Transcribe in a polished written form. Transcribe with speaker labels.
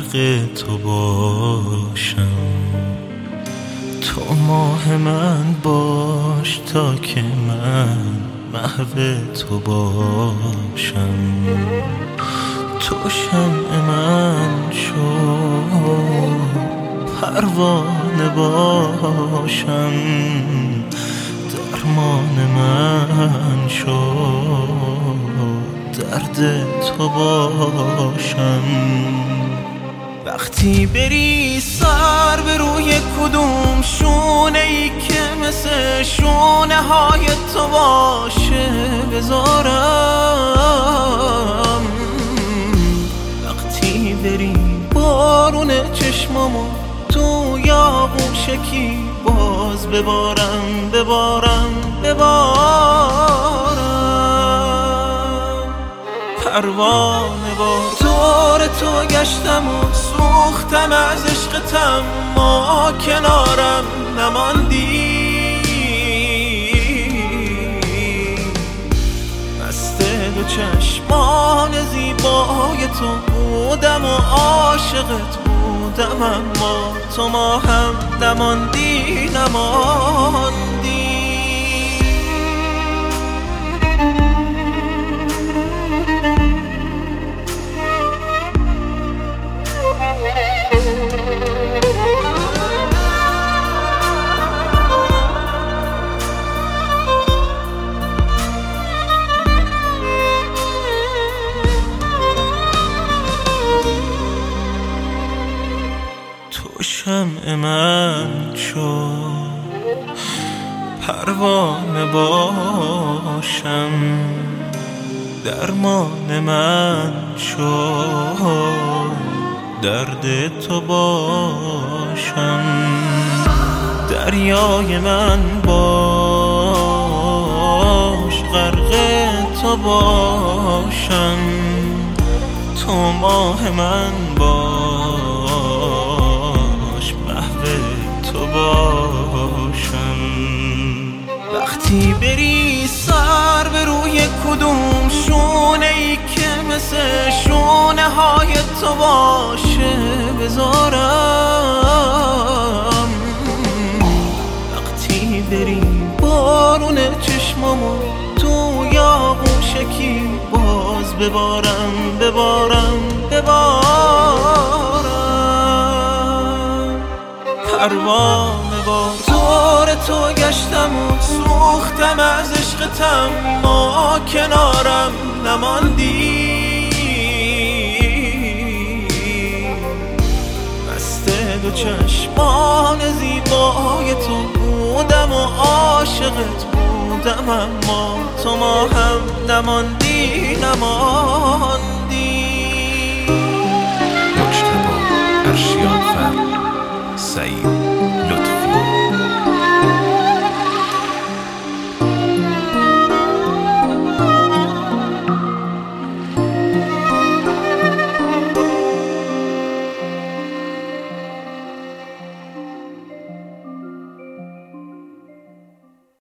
Speaker 1: غرق تو باشم. تو ماه من باش تا که من محو تو باشم. تو شمع من شو پروانه باشم. درمان من شو درد تو باشم. وقتی بری سر به روی کدوم شونه ای که مثل شونه های تو باشه بذارم. وقتی بری بارون چشمامو توی آغوشکی باز ببارم ببارم ببارم. پروانه با دور تو گشتم و سوختم از عشقتم، ما کنارم نماندی. مست دو چشمان زیبای تو بودم و عاشقت بودم، اما تو ما هم نماندی نماندی. تو شمع من شو پروانه باشم. درمان من شو درد تو باشم. دریای من باش غرق تو باشم. تو ماه من باش محو تو باشم. وقتی بری سر به روی کدوم شونه ای که مثل شونه های تو باشه بذارم. وقتی بری بارون چشمامو توی آغوشکی باز ببارم ببارم ببارم. پروانه با دور تو گشتم و سوختم از عشقتم، ما کنارم نماندی. مست دو چشمان زیبای تو بودم و عاشقت بودم، اما تو ما هم نماندی نماندی.